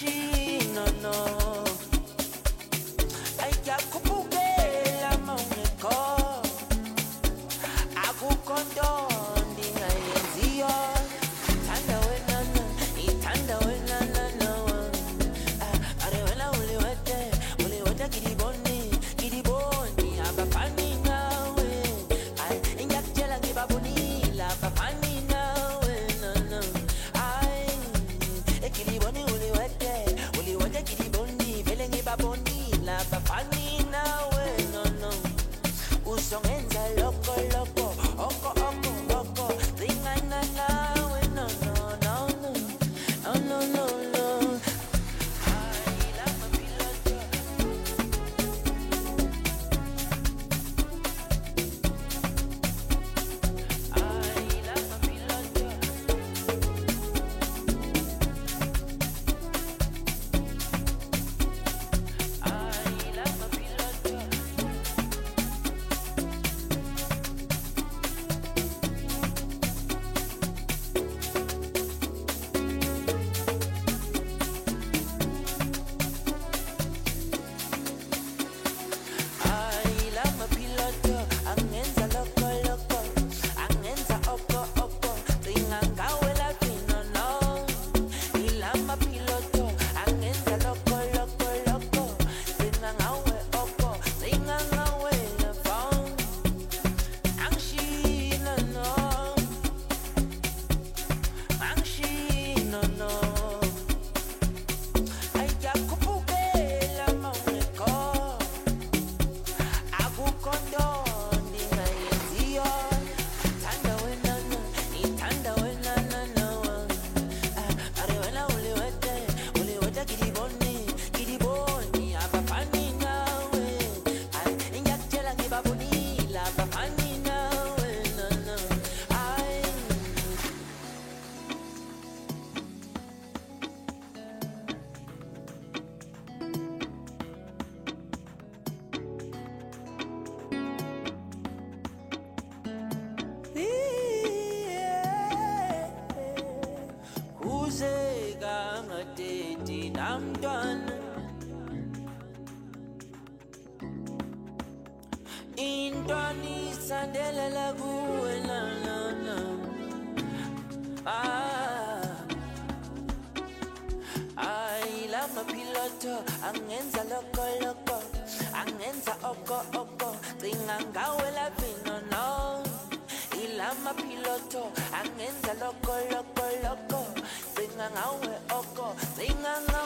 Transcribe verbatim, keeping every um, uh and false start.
Angishi, no, no. Ayakubukela mawungekho. Akukhonto ndingayenziyo. Thanda wena na, ithanda wena na na. Ah, are wena uliwete, uliwete kidiboni, kidiboni abafani nawe. Ay, ingakutshela ngibabonile abafani nawe na na. Ay, ekidiboni uliwete, uliwete kidiboni, vele ngibabonile abafani nawe no no. Usongenza loko loko, oko oko oko, ringana nawe no no no no, no no no no. I love my piloto. I love my piloto. I love my piloto. I love my piloto, angenza loco loco, angenza oko oko, ringangawela fino no. I love my piloto, angenza loco loco loco, ringangawe oko, ringangawela phone. Angshina no, angshina no. Ayakubukela mawungekho. Akukhonto ndingayenziyo. Thanda wena na, ithanda wena na na. Ah, are wena uliwete, uliwete kidiboni, kidiboni abafani nawe. Ay, ingakutshela ngibabonile abafani nawe na na. Ay. Kuzeka ngadedi namntwana. Intwana isandelela kuwe na na na. Ah, I love my piloto, angenza loko loko, angenza oko oko, ringangawela fino no. I love my piloto, angenza loko loko loko, ringangawe oko, ringangawe.